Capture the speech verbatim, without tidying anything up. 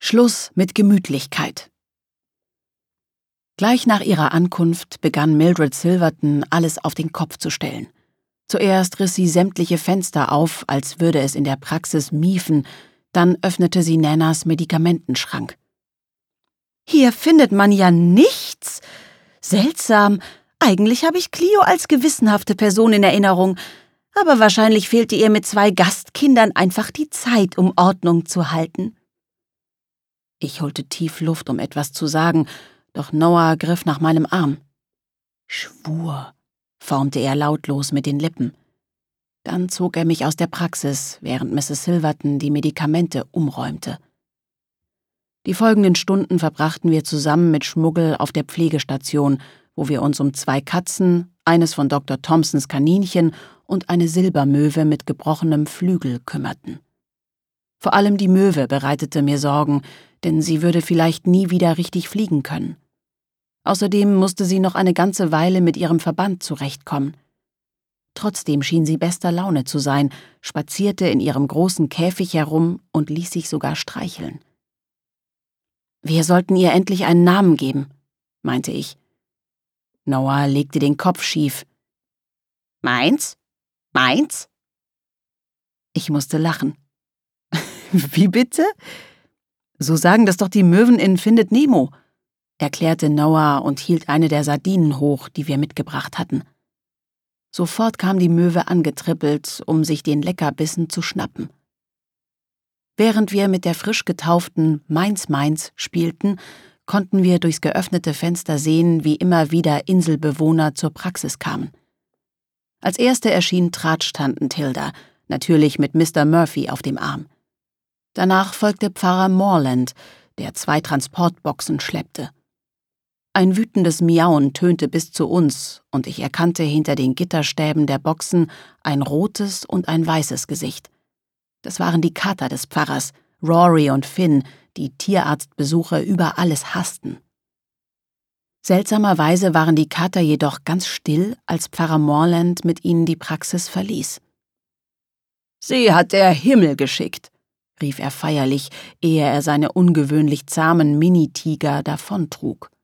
Schluss mit Gemütlichkeit. Gleich nach ihrer Ankunft begann Mildred Silverton, alles auf den Kopf zu stellen. Zuerst riss sie sämtliche Fenster auf, als würde es in der Praxis miefen, dann öffnete sie Nannas Medikamentenschrank. »Hier findet man ja nichts. Seltsam. Eigentlich habe ich Clio als gewissenhafte Person in Erinnerung, aber wahrscheinlich fehlte ihr mit zwei Gastkindern einfach die Zeit, um Ordnung zu halten.« Ich holte tief Luft, um etwas zu sagen, doch Noah griff nach meinem Arm. »Schwur«, formte er lautlos mit den Lippen. Dann zog er mich aus der Praxis, während Misses Silverton die Medikamente umräumte. Die folgenden Stunden verbrachten wir zusammen mit Schmuggel auf der Pflegestation, wo wir uns um zwei Katzen, eines von Doktor Thompsons Kaninchen und eine Silbermöwe mit gebrochenem Flügel kümmerten. Vor allem die Möwe bereitete mir Sorgen, denn sie würde vielleicht nie wieder richtig fliegen können. Außerdem musste sie noch eine ganze Weile mit ihrem Verband zurechtkommen. Trotzdem schien sie bester Laune zu sein, spazierte in ihrem großen Käfig herum und ließ sich sogar streicheln. »Wir sollten ihr endlich einen Namen geben«, meinte ich. Noah legte den Kopf schief. »Meins? Meins?« Ich musste lachen. »Wie bitte?« »So sagen das doch die Möwen in Findet Nemo«, erklärte Noah und hielt eine der Sardinen hoch, die wir mitgebracht hatten. Sofort kam die Möwe angetrippelt, um sich den Leckerbissen zu schnappen. Während wir mit der frisch getauften Meins Meins spielten, konnten wir durchs geöffnete Fenster sehen, wie immer wieder Inselbewohner zur Praxis kamen. Als erste erschien Tratsch-Tanten Tilda, natürlich mit Mister Murphy auf dem Arm. Danach folgte Pfarrer Morland, der zwei Transportboxen schleppte. Ein wütendes Miauen tönte bis zu uns, und ich erkannte hinter den Gitterstäben der Boxen ein rotes und ein weißes Gesicht. Das waren die Kater des Pfarrers, Rory und Finn, die Tierarztbesuche über alles hassten. Seltsamerweise waren die Kater jedoch ganz still, als Pfarrer Morland mit ihnen die Praxis verließ. »Sie hat der Himmel geschickt«, rief er feierlich, ehe er seine ungewöhnlich zahmen Minitiger davontrug.